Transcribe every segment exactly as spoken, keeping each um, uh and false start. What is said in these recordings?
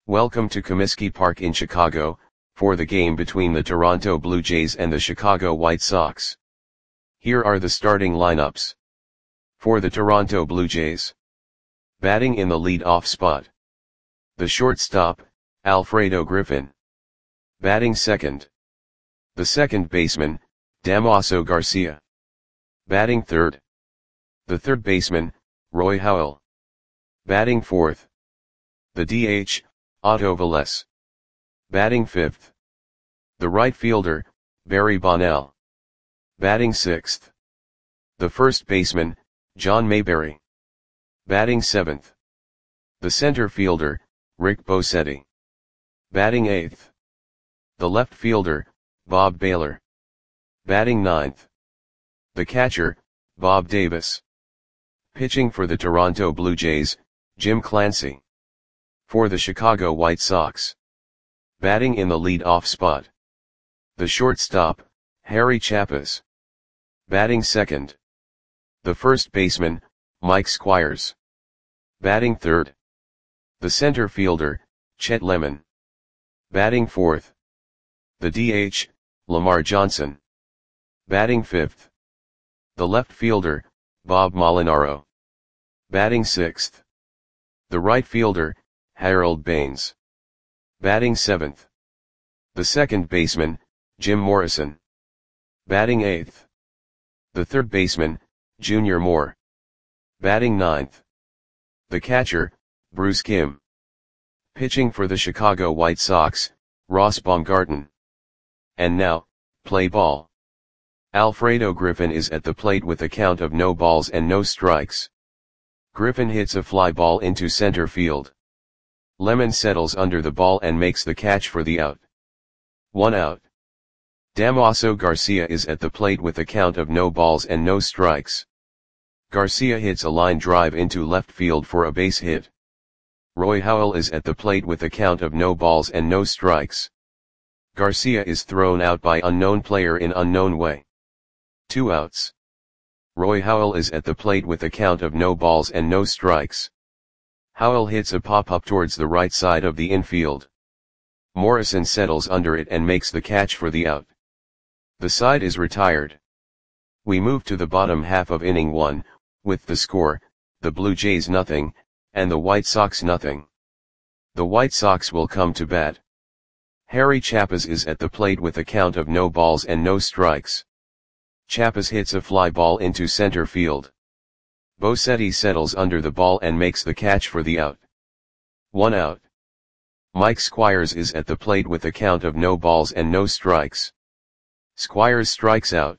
Welcome to Comiskey Park in Chicago, for the game between the Toronto Blue Jays and the Chicago White Sox. Here are the starting lineups. For the Toronto Blue Jays. Batting in the lead-off spot. The shortstop, Alfredo Griffin. Batting second. The second baseman, Damaso Garcia. Batting third. The third baseman, Roy Howell. Batting fourth. The D H, Otto Velez. Batting fifth. The right fielder, Barry Bonnell. Batting sixth. The first baseman, John Mayberry. Batting seventh. The center fielder, Rick Bosetti. Batting eighth. The left fielder, Bob Baylor. Batting ninth. The catcher, Bob Davis. Pitching for the Toronto Blue Jays, Jim Clancy. For the Chicago White Sox. Batting in the lead-off spot. The shortstop, Harry Chappaz. Batting second. The first baseman, Mike Squires. Batting third. The center fielder, Chet Lemon. Batting fourth. The D H, Lamar Johnson. Batting fifth. The left fielder, Bob Molinaro. Batting sixth. The right fielder, Harold Baines. Batting seventh. The second baseman, Jim Morrison. Batting eighth. The third baseman, Junior Moore. Batting ninth. The catcher, Bruce Kim. Pitching for the Chicago White Sox, Ross Baumgarten. And now, play ball. Alfredo Griffin is at the plate with a count of no balls and no strikes. Griffin hits a fly ball into center field. Lemon settles under the ball and makes the catch for the out. One out. Damaso Garcia is at the plate with a count of no balls and no strikes. Garcia hits a line drive into left field for a base hit. Roy Howell is at the plate with a count of no balls and no strikes. Garcia is thrown out by unknown player in unknown way. Two outs. Roy Howell is at the plate with a count of no balls and no strikes. Howell hits a pop-up towards the right side of the infield. Morrison settles under it and makes the catch for the out. The side is retired. We move to the bottom half of inning one, with the score, the Blue Jays nothing, and the White Sox nothing. The White Sox will come to bat. Harry Chappaz is at the plate with a count of no balls and no strikes. Chappaz hits a fly ball into center field. Bosetti settles under the ball and makes the catch for the out. One out. Mike Squires is at the plate with a count of no balls and no strikes. Squires strikes out.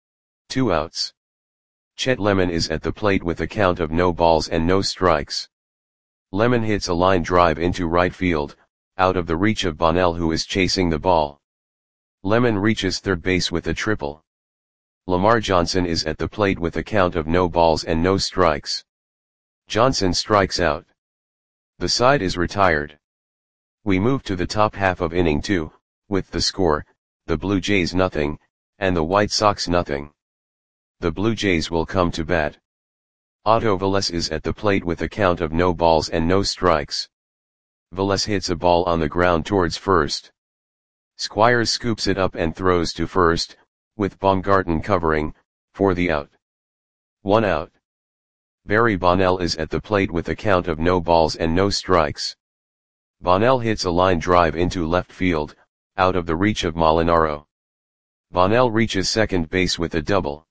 Two outs. Chet Lemon is at the plate with a count of no balls and no strikes. Lemon hits a line drive into right field, out of the reach of Bonnell, who is chasing the ball. Lemon reaches third base with a triple. Lamar Johnson is at the plate with a count of no balls and no strikes. Johnson strikes out. The side is retired. We move to the top half of inning two, with the score, the Blue Jays nothing, and the White Sox nothing. The Blue Jays will come to bat. Otto Velez is at the plate with a count of no balls and no strikes. Velez hits a ball on the ground towards first. Squires scoops it up and throws to first, with Baumgarten covering, for the out. One out. Barry Bonnell is at the plate with a count of no balls and no strikes. Bonnell hits a line drive into left field, out of the reach of Molinaro. Bonnell reaches second base with a double.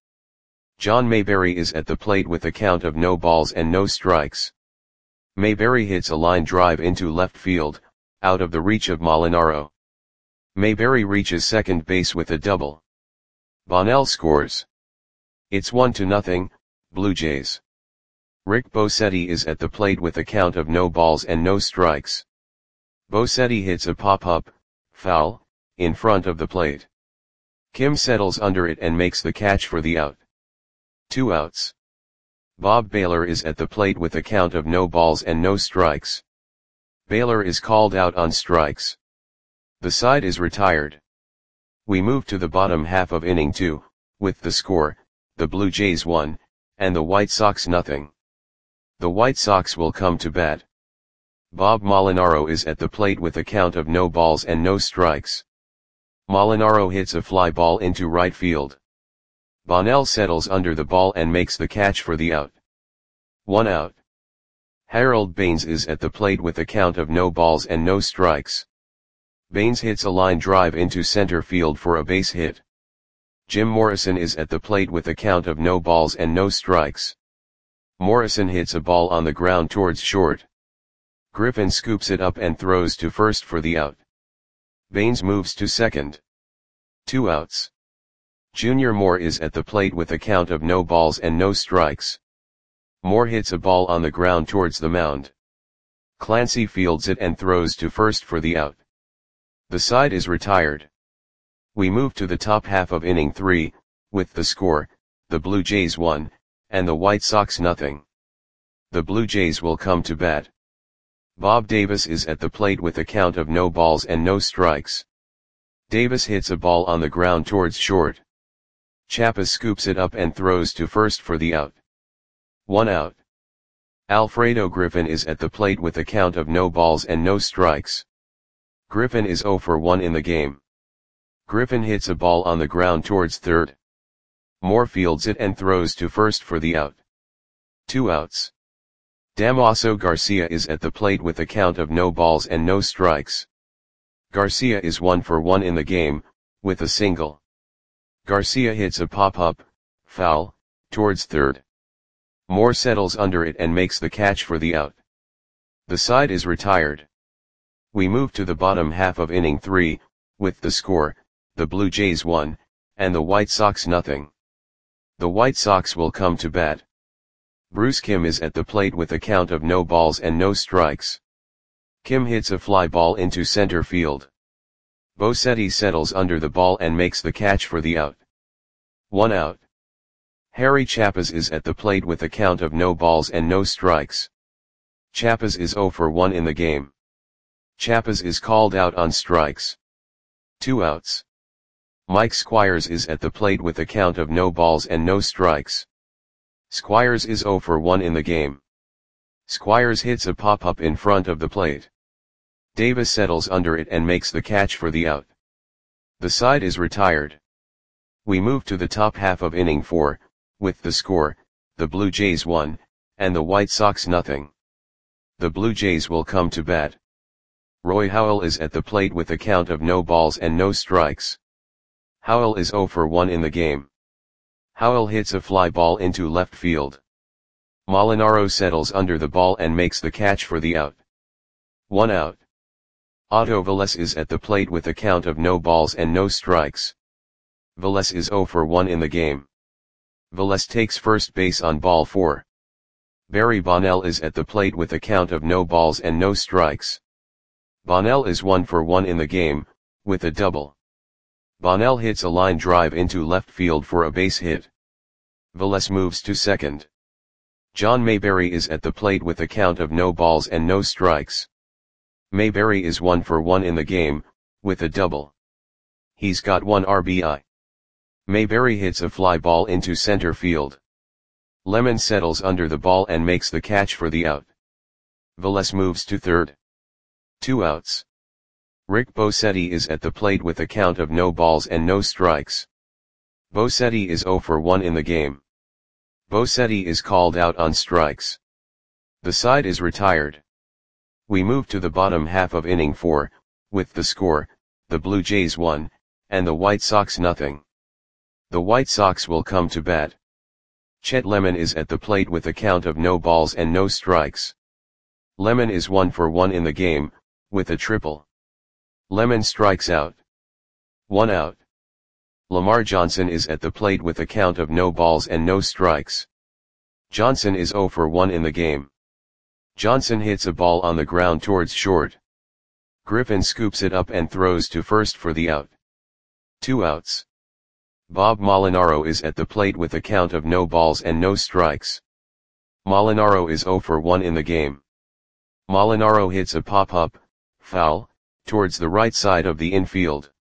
John Mayberry is at the plate with a count of no balls and no strikes. Mayberry hits a line drive into left field, out of the reach of Molinaro. Mayberry reaches second base with a double. Bonnell scores. It's one to nothing, Blue Jays. Rick Bosetti is at the plate with a count of no balls and no strikes. Bosetti hits a pop-up, foul, in front of the plate. Kim settles under it and makes the catch for the out. Two outs. Bob Baylor is at the plate with a count of no balls and no strikes. Baylor is called out on strikes. The side is retired. We move to the bottom half of inning two, with the score, the Blue Jays one, and the White Sox nothing. The White Sox will come to bat. Bob Molinaro is at the plate with a count of no balls and no strikes. Molinaro hits a fly ball into right field. Bonnell settles under the ball and makes the catch for the out. One out. Harold Baines is at the plate with a count of no balls and no strikes. Baines hits a line drive into center field for a base hit. Jim Morrison is at the plate with a count of no balls and no strikes. Morrison hits a ball on the ground towards short. Griffin scoops it up and throws to first for the out. Baines moves to second. Two outs. Junior Moore is at the plate with a count of no balls and no strikes. Moore hits a ball on the ground towards the mound. Clancy fields it and throws to first for the out. The side is retired. We move to the top half of inning three, with the score, the Blue Jays one, and the White Sox nothing. The Blue Jays will come to bat. Bob Davis is at the plate with a count of no balls and no strikes. Davis hits a ball on the ground towards short. Chappas scoops it up and throws to first for the out. One out. Alfredo Griffin is at the plate with a count of no balls and no strikes. Griffin is oh for one in the game. Griffin hits a ball on the ground towards third. Moore fields it and throws to first for the out. Two outs. Damaso Garcia is at the plate with a count of no balls and no strikes. Garcia is one for one in the game, with a single. Garcia hits a pop-up, foul, towards third. Moore settles under it and makes the catch for the out. The side is retired. We move to the bottom half of inning three, with the score, the Blue Jays one, and the White Sox nothing. The White Sox will come to bat. Bruce Kim is at the plate with a count of no balls and no strikes. Kim hits a fly ball into center field. Bosetti settles under the ball and makes the catch for the out. One out. Harry Chappas is at the plate with a count of no balls and no strikes. Chappas is oh for one in the game. Chappas is called out on strikes. Two outs. Mike Squires is at the plate with a count of no balls and no strikes. Squires is oh for one in the game. Squires hits a pop-up in front of the plate. Davis settles under it and makes the catch for the out. The side is retired. We move to the top half of inning four, with the score, the Blue Jays one, and the White Sox nothing. The Blue Jays will come to bat. Roy Howell is at the plate with a count of no balls and no strikes. Howell is oh for one in the game. Howell hits a fly ball into left field. Molinaro settles under the ball and makes the catch for the out. One out. Otto Velez is at the plate with a count of no balls and no strikes. Velez is oh for one in the game. Velez takes first base on ball four. Barry Bonnell is at the plate with a count of no balls and no strikes. Bonnell is one for one in the game, with a double. Bonnell hits a line drive into left field for a base hit. Velez moves to second. John Mayberry is at the plate with a count of no balls and no strikes. Mayberry is one for one in the game, with a double. He's got one R B I. Mayberry hits a fly ball into center field. Lemon settles under the ball and makes the catch for the out. Velez moves to third. Two outs. Rick Bosetti is at the plate with a count of no balls and no strikes. Bosetti is oh for one in the game. Bosetti is called out on strikes. The side is retired. We move to the bottom half of inning four, with the score, the Blue Jays one, and the White Sox nothing. The White Sox will come to bat. Chet Lemon is at the plate with a count of no balls and no strikes. Lemon is one for one in the game, with a triple. Lemon strikes out. One out. Lamar Johnson is at the plate with a count of no balls and no strikes. Johnson is oh for one in the game. Johnson hits a ball on the ground towards short. Griffin scoops it up and throws to first for the out. Two outs. Bob Molinaro is at the plate with a count of no balls and no strikes. Molinaro is oh for one in the game. Molinaro hits a pop-up, foul, towards the right side of the infield.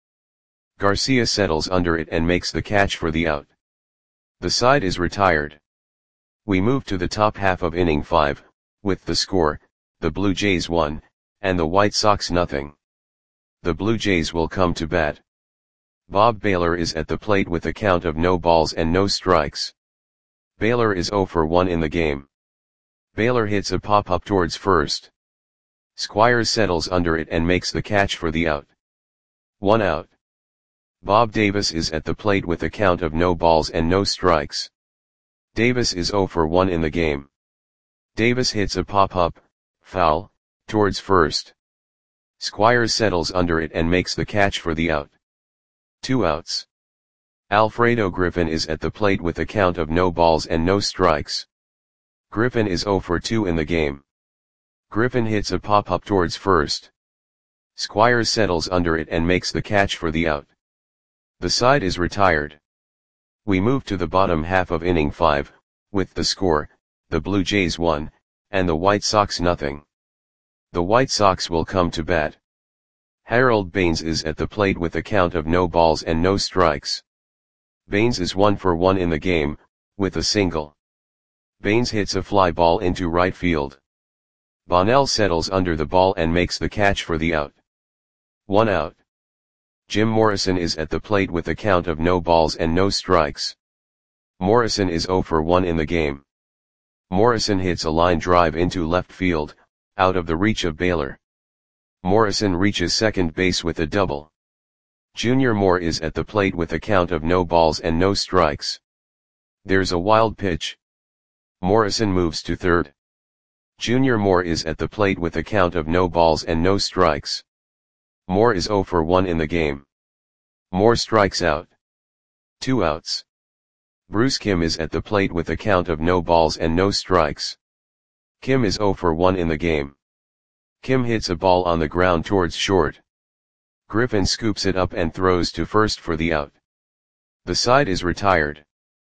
Garcia settles under it and makes the catch for the out. The side is retired. We move to the top half of inning five, with the score, the Blue Jays one, and the White Sox nothing. The Blue Jays will come to bat. Bob Baylor is at the plate with a count of no balls and no strikes. Baylor is oh for one in the game. Baylor hits a pop-up towards first. Squires settles under it and makes the catch for the out. One out. Bob Davis is at the plate with a count of no balls and no strikes. Davis is oh for one in the game. Davis hits a pop-up, foul, towards first. Squires settles under it and makes the catch for the out. Two outs. Alfredo Griffin is at the plate with a count of no balls and no strikes. Griffin is oh for two in the game. Griffin hits a pop-up towards first. Squires settles under it and makes the catch for the out. The side is retired. We move to the bottom half of inning five, with the score, the Blue Jays one, and the White Sox nothing. The White Sox will come to bat. Harold Baines is at the plate with a count of no balls and no strikes. Baines is one for one in the game, with a single. Baines hits a fly ball into right field. Bonnell settles under the ball and makes the catch for the out. One out. Jim Morrison is at the plate with a count of no balls and no strikes. Morrison is oh for one in the game. Morrison hits a line drive into left field, out of the reach of Baylor. Morrison reaches second base with a double. Junior Moore is at the plate with a count of no balls and no strikes. There's a wild pitch. Morrison moves to third. Junior Moore is at the plate with a count of no balls and no strikes. Moore is oh for one in the game. Moore strikes out. Two outs. Bruce Kim is at the plate with a count of no balls and no strikes. Kim is oh for one in the game. Kim hits a ball on the ground towards short. Griffin scoops it up and throws to first for the out. The side is retired.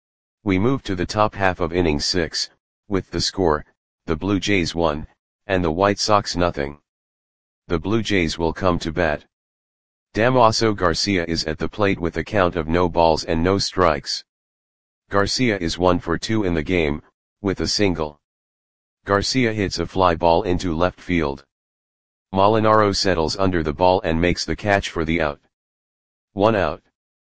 We move to the top half of inning six, with the score, the Blue Jays one, and the White Sox nothing. The Blue Jays will come to bat. Damaso Garcia is at the plate with a count of no balls and no strikes. Garcia is one for two in the game, with a single. Garcia hits a fly ball into left field. Molinaro settles under the ball and makes the catch for the out. One out.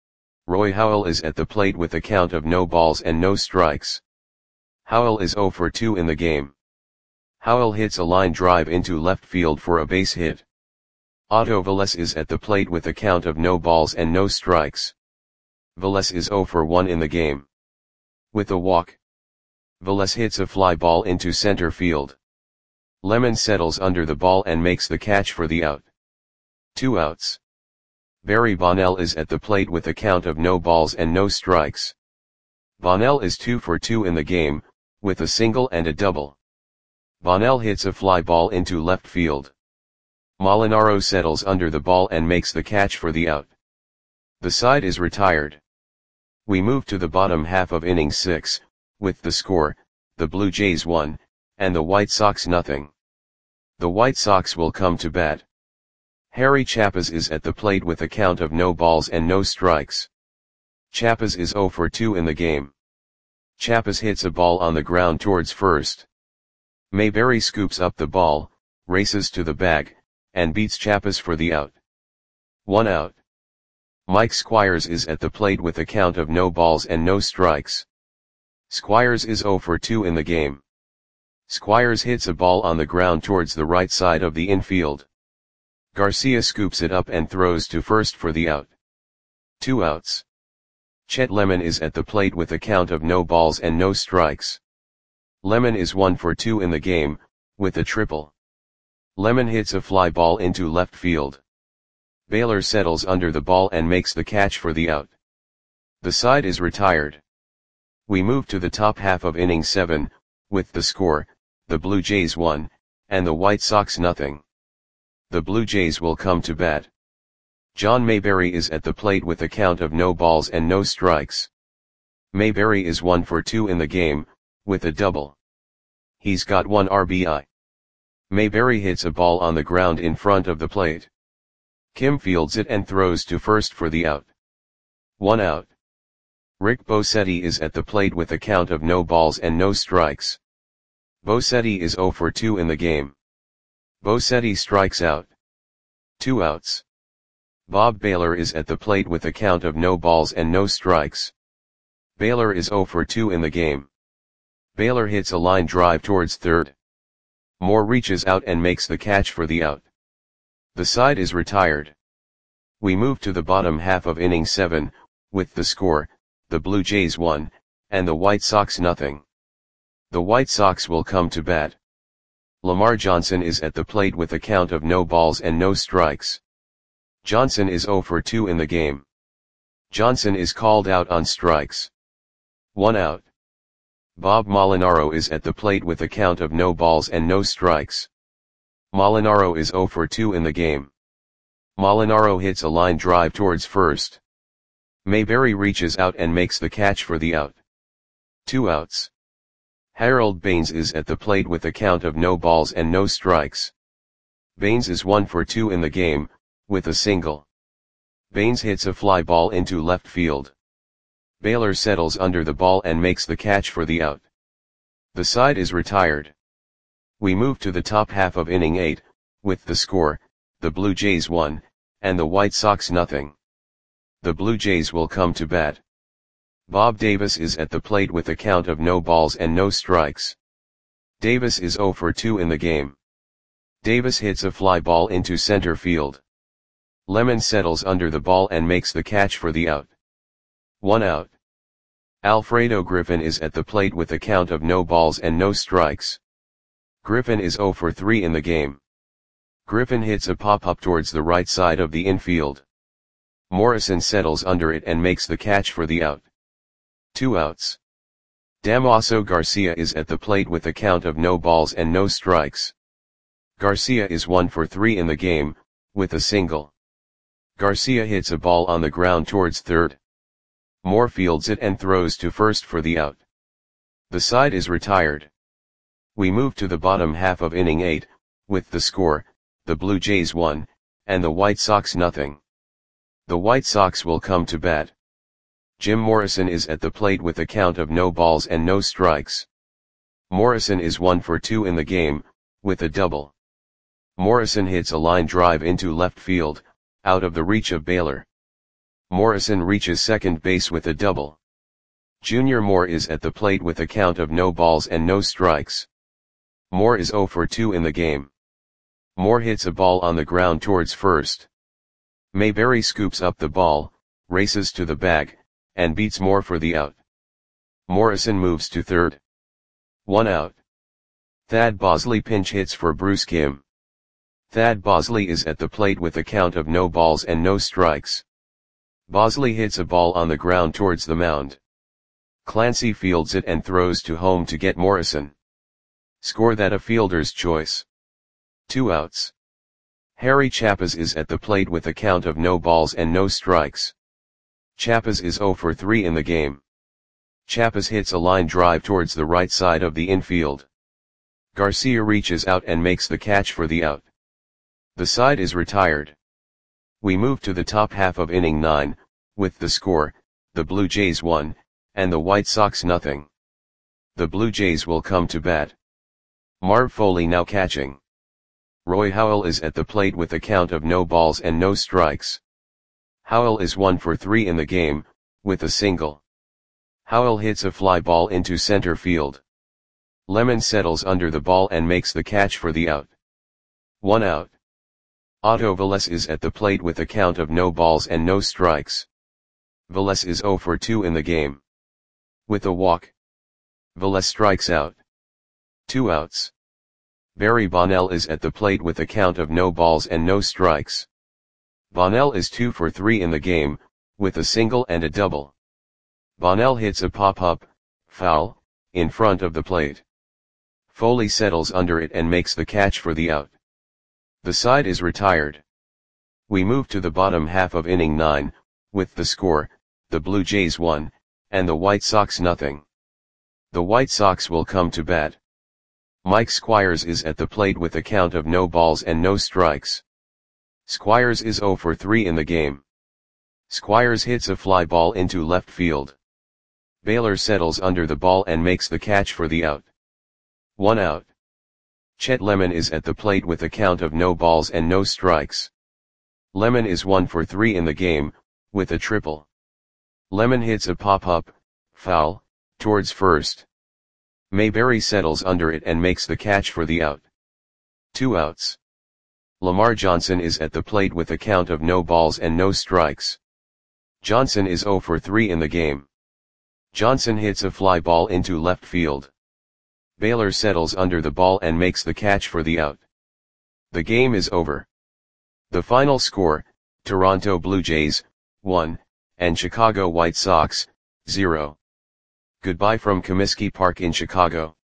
Roy Howell is at the plate with a count of no balls and no strikes. Howell is oh for two in the game. Howell hits a line drive into left field for a base hit. Otto Velez is at the plate with a count of no balls and no strikes. Velez is oh for one in the game. With a walk. Velez hits a fly ball into center field. Lemon settles under the ball and makes the catch for the out. Two outs. Barry Bonnell is at the plate with a count of no balls and no strikes. Bonnell is two for two in the game, with a single and a double. Bonnell hits a fly ball into left field. Molinaro settles under the ball and makes the catch for the out. The side is retired. We move to the bottom half of inning six, with the score, the Blue Jays one, and the White Sox nothing. The White Sox will come to bat. Harry Chappaz is at the plate with a count of no balls and no strikes. Chappaz is oh for two in the game. Chappaz hits a ball on the ground towards first. Mayberry scoops up the ball, races to the bag, and beats Chappaz for the out. One out. Mike Squires is at the plate with a count of no balls and no strikes. Squires is oh for two in the game. Squires hits a ball on the ground towards the right side of the infield. Garcia scoops it up and throws to first for the out. Two outs. Chet Lemon is at the plate with a count of no balls and no strikes. Lemon is one for two in the game, with a triple. Lemon hits a fly ball into left field. Baylor settles under the ball and makes the catch for the out. The side is retired. We move to the top half of inning seven, with the score, the Blue Jays one, and the White Sox nothing. The Blue Jays will come to bat. John Mayberry is at the plate with a count of no balls and no strikes. Mayberry is one for two in the game, with a double. He's got one R B I. Mayberry hits a ball on the ground in front of the plate. Kim fields it and throws to first for the out. One out. Rick Bosetti is at the plate with a count of no balls and no strikes. Bosetti is oh for two in the game. Bosetti strikes out. Two outs. Bob Baylor is at the plate with a count of no balls and no strikes. Baylor is oh for two in the game. Baylor hits a line drive towards third. Moore reaches out and makes the catch for the out. The side is retired. We move to the bottom half of inning seven, with the score, the Blue Jays one, and the White Sox nothing. The White Sox will come to bat. Lamar Johnson is at the plate with a count of no balls and no strikes. Johnson is oh for two in the game. Johnson is called out on strikes. One out. Bob Molinaro is at the plate with a count of no balls and no strikes. Molinaro is oh for two in the game. Molinaro hits a line drive towards first. Mayberry reaches out and makes the catch for the out. Two outs. Harold Baines is at the plate with a count of no balls and no strikes. Baines is one for two in the game, with a single. Baines hits a fly ball into left field. Baylor settles under the ball and makes the catch for the out. The side is retired. We move to the top half of inning eight, with the score, the Blue Jays one, and the White Sox nothing. The Blue Jays will come to bat. Bob Davis is at the plate with a count of no balls and no strikes. Davis is oh for two in the game. Davis hits a fly ball into center field. Lemon settles under the ball and makes the catch for the out. One out. Alfredo Griffin is at the plate with a count of no balls and no strikes. Griffin is oh for three in the game. Griffin hits a pop-up towards the right side of the infield. Morrison settles under it and makes the catch for the out. Two outs. Damaso Garcia is at the plate with a count of no balls and no strikes. Garcia is one for three in the game, with a single. Garcia hits a ball on the ground towards third. Moore fields it and throws to first for the out. The side is retired. We move to the bottom half of inning eight, with the score, the Blue Jays one, and the White Sox nothing. The White Sox will come to bat. Jim Morrison is at the plate with a count of no balls and no strikes. Morrison is one for two in the game, with a double. Morrison hits a line drive into left field, out of the reach of Baylor. Morrison reaches second base with a double. Junior Moore is at the plate with a count of no balls and no strikes. Moore is oh for two in the game. Moore hits a ball on the ground towards first. Mayberry scoops up the ball, races to the bag, and beats Moore for the out. Morrison moves to third. One out. Thad Bosley pinch hits for Bruce Kim. Thad Bosley is at the plate with a count of no balls and no strikes. Bosley hits a ball on the ground towards the mound. Clancy fields it and throws to home to get Morrison. Score that a fielder's choice. Two outs. Harry Chappaz is at the plate with a count of no balls and no strikes. Chappaz is oh for three in the game. Chappaz hits a line drive towards the right side of the infield. Garcia reaches out and makes the catch for the out. The side is retired. We move to the top half of inning nine, with the score, the Blue Jays one, and the White Sox nothing. The Blue Jays will come to bat. Marv Foley now catching. Roy Howell is at the plate with a count of no balls and no strikes. Howell is one for three in the game, with a single. Howell hits a fly ball into center field. Lemon settles under the ball and makes the catch for the out. One out. Otto Velez is at the plate with a count of no balls and no strikes. Velez is oh for two in the game. With a walk. Velez strikes out. Two outs. Barry Bonnell is at the plate with a count of no balls and no strikes. Bonnell is two for three in the game, with a single and a double. Bonnell hits a pop-up, foul, in front of the plate. Foley settles under it and makes the catch for the out. The side is retired. We move to the bottom half of inning nine, with the score, the Blue Jays one, and the White Sox nothing. The White Sox will come to bat. Mike Squires is at the plate with a count of no balls and no strikes. Squires is oh for three in the game. Squires hits a fly ball into left field. Baylor settles under the ball and makes the catch for the out. One out. Chet Lemon is at the plate with a count of no balls and no strikes. Lemon is one for three in the game, with a triple. Lemon hits a pop-up, foul, towards first. Mayberry settles under it and makes the catch for the out. Two outs. Lamar Johnson is at the plate with a count of no balls and no strikes. Johnson is zero for three in the game. Johnson hits a fly ball into left field. Baylor settles under the ball and makes the catch for the out. The game is over. The final score, Toronto Blue Jays, one, and Chicago White Sox, zero. Goodbye from Comiskey Park in Chicago.